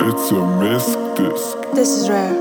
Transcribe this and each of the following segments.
It's a misc disc. This is rare.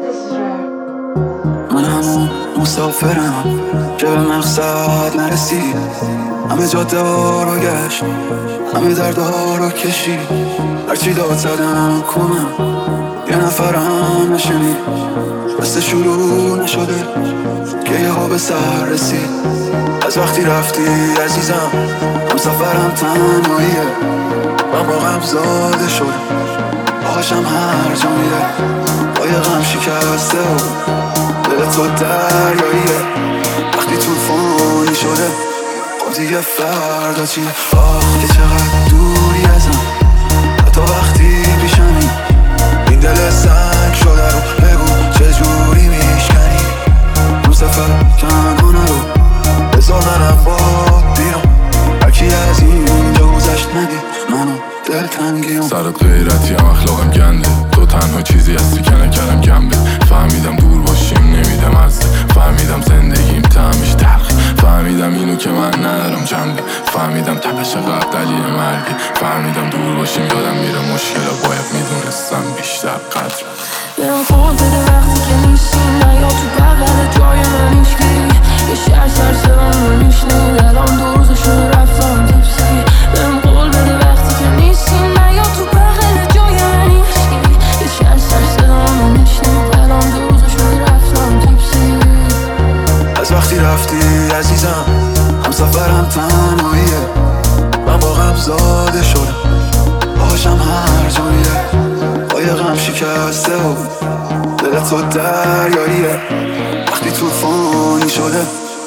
من همون مسافرم که به مقصد نرسید. همه جاده ها رو گشت، همه درد ها رو کشید. هرچی داد زدم کنم یه نفرم نشنید. بسته شروع نشده که یه ها به سر رسید. از وقتی رفتی عزیزم هم سفرم تنهاییه. من با غم زاده شدم باهاشم هر جا میره. با یه غم شکسته و دل تو دریاییه. وقتی طوفانی شده خب دیگه فردا چیه؟ که چقدر دوری ازم حتی وقتی پیشمی. این دل سنگ شده رو بگو چجوری میشکنی. اون سفر تنها نرو بذار منم با بیرم. هرکی از اینجا گذشت ندید منو دلتنگیم. سرت غیرتی هم اخلاقم گنده. تو تنها چیزی هستی که نکردم گنبه. فهمیدم دور باشیم نمیدم از فهمیدم زندگیم تعمش تلخ. فهمیدم اینو که من ندارم جنبه. فهمیدم تپش قلب دلیل مرگه. فهمیدم دور باشیم یادم میره مشکل باید میدونستم بیشتر قدر. برم قول بده وقتی که نیستی نیا تو بغل جای من هیچکی. یه شهر سرسرم رو میشنید الان دو روز شده رفتم تیپسی. برم قول بده وقتی که نیستی نیا تو بغل جای من هیچکی. یه شهر سرسرم رو میشنید الان دو روز شده رفتم تیپسی. از وقتی رفتی عزیزم هم سفرم تنهاییه. من با غم زاده شدم باهاشم هر جا میره. با یه غم شکسته و دل تو دریاییه. وقتی طوفانی شده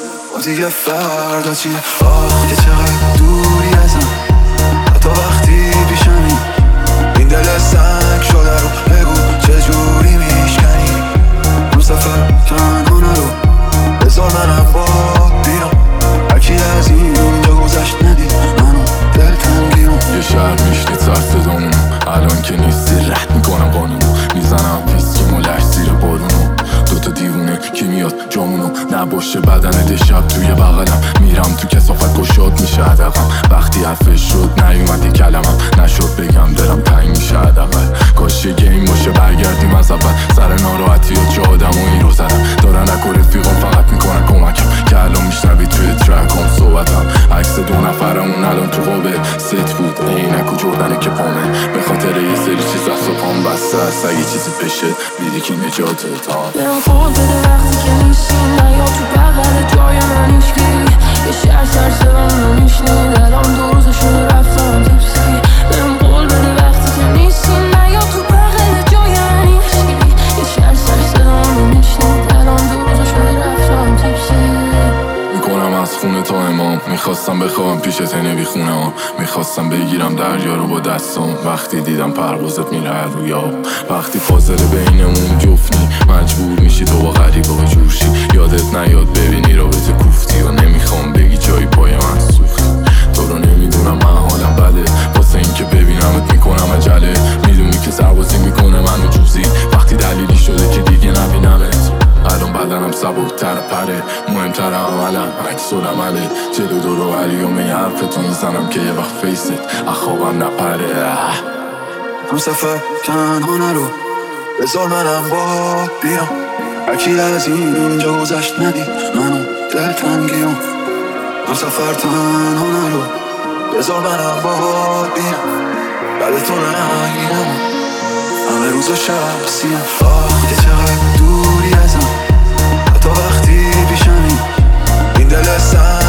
و دیگه فردا چیه؟ که چقدر دوری ازم حتی وقتی پیشمی. این دل سنگ شده رو بگو چجوری میشکنی. اون سفر تنها نرو بذار منم با بیرم. هرکی از اینجا گذشت ندید منو دلتنگیم. یه شهر میشنید سر صدامونو الان که نیستی رد میکنم قانونو. میزنم ویسکیم و لش زیر بارونو. دوتا دیوونه کی میاد جامونو نباشه بدن شب توی بغلم. میرم تو کثافت گشاد میشه عدقم. وقتی حرفش شد نیومد یه کلمم نشد بگم دلم تنگ میشه عدقل. کاش یه گیم باشه برگردیم از اول. سر ناراحتی و چه آدم و این رو زدم دارن اکو رفیقم فقط میکنن کمکم که الان میشنوی توی ترکم صحبتم. عکس دو نفرمون الان تو قابه ست بود عینک و جردنه که پامه. به خاطر یه سری چیز دست و پام بسته است. اگه چیزی بشه دیدی که نجاته تا برم قول بده وقتی که نیستی نیا تو بغل جای من هیچکی. یه شهر سرسرم رو میشنید الان دو روز شده رفتم تیپسی. برم قول بده وقتی که نیستی نیا تو بغل جای من هیچکی. یه شهر سرسرم رو میشنید الان دو روز شده رفتم تیپسی. میکنم از خونه تا امام. میخواستم بخوابم پیشت نبی خونه ها. میخواستم بگیرم دریا رو با دستام. وقتی دیدم پروازت میره رویا. وقتی فاصله بینمون جفنی مجبور میشی تو با غریبه و جوشی. یادت نیاد ببینی رابطه کوفتی و نمیخوام بگی جایی پای من سوخت. تو رو نمیدونم من حالم بده واسه این که ببینمت میکنم عجله. میدونی که سربازی میکنه منو جوزی. وقتی دلیلی شده که دیگه نبینمت الان بدنم سبکتر پره. مهمتر عملم عکس العمله. جلو دور و علیوم یه حرفتو میزنم که یه وقت فیست اخوابم نپره. هم سفر تنها نرو بذار منم با بیام. هرکی از اینجا گذشت ندید منو دلتنگیم. هم سفر تنها نرو بذار منم با بیام. بعد تو نگیرم همه روز و شب سیم. که چقدر دوری ازم حتی وقتی پیشمی. این دل سنگ